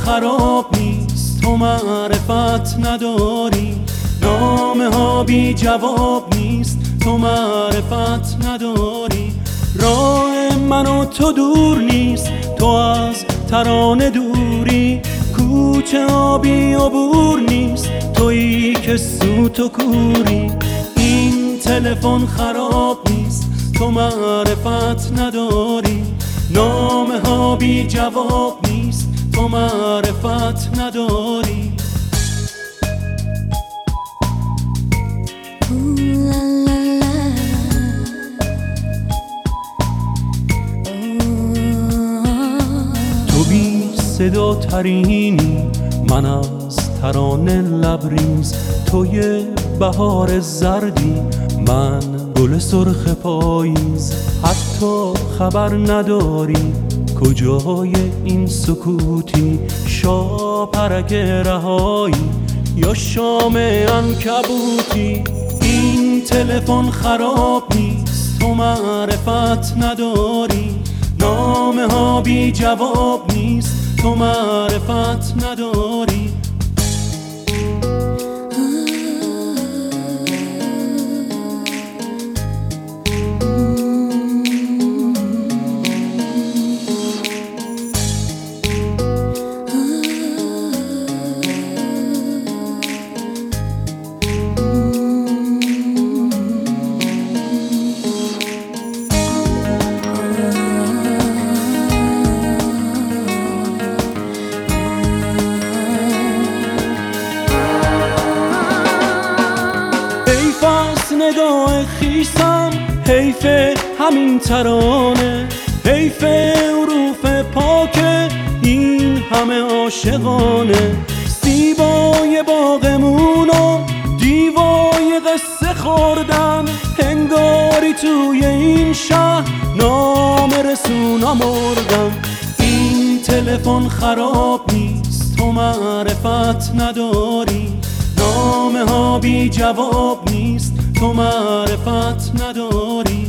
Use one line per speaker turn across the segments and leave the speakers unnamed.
خراب نیست، تو معرفت نداری. نامه ها بی جواب نیست، تو معرفت نداری. راه من و تو دور نیست، تو از ترانه دوری. کوچه ها بی عبور نیست، تویی که سوت و کوری. این تلفن خراب نیست، تو معرفت نداری. نامه ها بی جواب نیست، تو معرفت نداری. تو بی صدا ترینی، من از ترانه لبریز. توی بهار زردی، من گل سرخ پاییز. حتی خبر نداری کجای این سکوتی، شاپرک رهایی یا شام عنکبوتی. این تلفن خراب نیست، تو معرفت نداری. نامه ها بی جواب نیست، تو معرفت نداری. نگاه خیسم، حیف همین ترانه، حیف حروف پاک این همه عاشقانه. زیبای باغمون و دیوای قصه خوردن، هنگاری توی این شهر نامه رسونا مردن. این تلفن خراب نیست، تو معرفت نداری. نامه ها بی جواب نیست، تو معرفت نداری.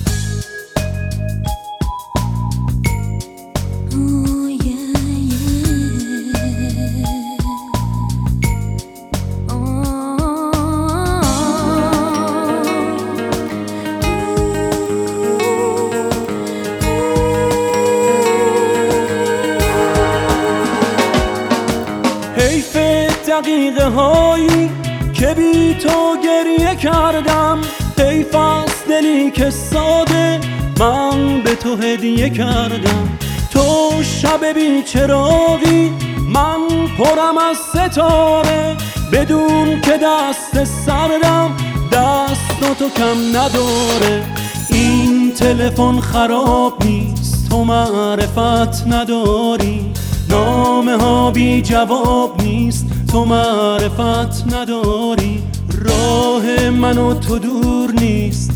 حیف دقیقه هایی که بی تو گریه کردم، حیف از دلی که ساده من به تو هدیه کردم. تو شب بی چراغی، من پرم از ستاره، بدون که دست سردم دست تو کم نداره. این تلفن خراب نیست، تو معرفت نداری. نامه ها بی جواب نیست، تو معرفت نداری. راه من و تو دور نیست،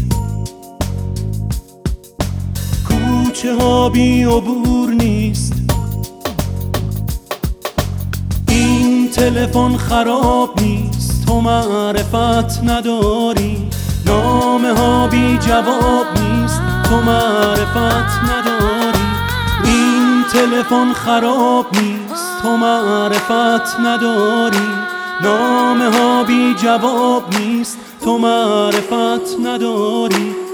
کوچه ها بی عبور نیست. این تلفن خراب نیست، تو معرفت نداری. نامه ها بی جواب نیست، تو معرفت نداری. این تلفن خراب نیست، تو معرفت نداری. نامه ها بی جواب نیست، تو معرفت نداری.